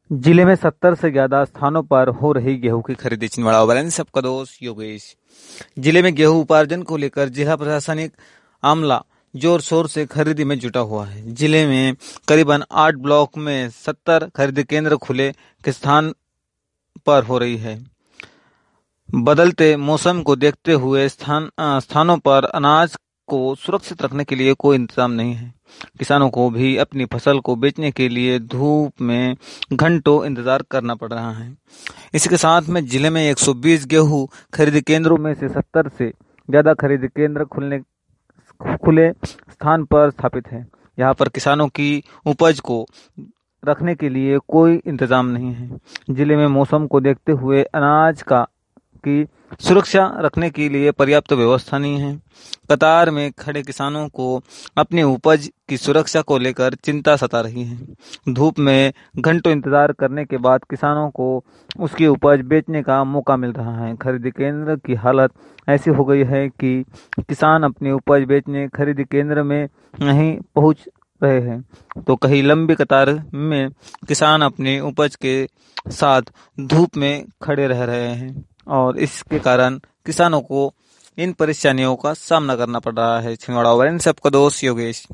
जिले में 70 से ज्यादा स्थानों पर हो रही गेहूं की खरीदी। छिंदवाड़ा वाले सबका दोस्त योगेश। जिले में गेहूं उपार्जन को लेकर जिला प्रशासनिक अमला जोर शोर से खरीदी में जुटा हुआ है। जिले में करीबन 8 ब्लॉक में 70 खरीदी केंद्र खुले के स्थान पर हो रही है। बदलते मौसम को देखते हुए स्थानों पर अनाज को सुरक्षित रखने के लिए कोई इंतजाम नहीं है। किसानों को भी अपनी फसल को बेचने के लिए धूप में घंटों इंतजार करना पड़ रहा है। इसके साथ में जिले में 120 गेहूं खरीदी केंद्रों में से 70 से ज्यादा खरीदी केंद्र खुले स्थान पर स्थापित है। यहाँ पर किसानों की उपज को रखने के लिए कोई इंतजाम नहीं है। जिले में मौसम को देखते हुए अनाज की सुरक्षा रखने के लिए पर्याप्त व्यवस्था नहीं है। कतार में खड़े किसानों को अपनी उपज की सुरक्षा को लेकर चिंता सता रही है। धूप में घंटों इंतजार करने के बाद किसानों को उसकी उपज बेचने का मौका मिल रहा है। खरीदी केंद्र की हालत ऐसी हो गई है कि किसान अपनी उपज बेचने खरीदी केंद्र में नहीं पहुंच रहे हैं, तो कहीं लंबी कतार में किसान अपनी उपज के साथ धूप में खड़े रह रहे हैं और इसके कारण किसानों को इन परेशानियों का सामना करना पड़ रहा है। छिंदवाड़ा वाले सबका दोस्त योगेश।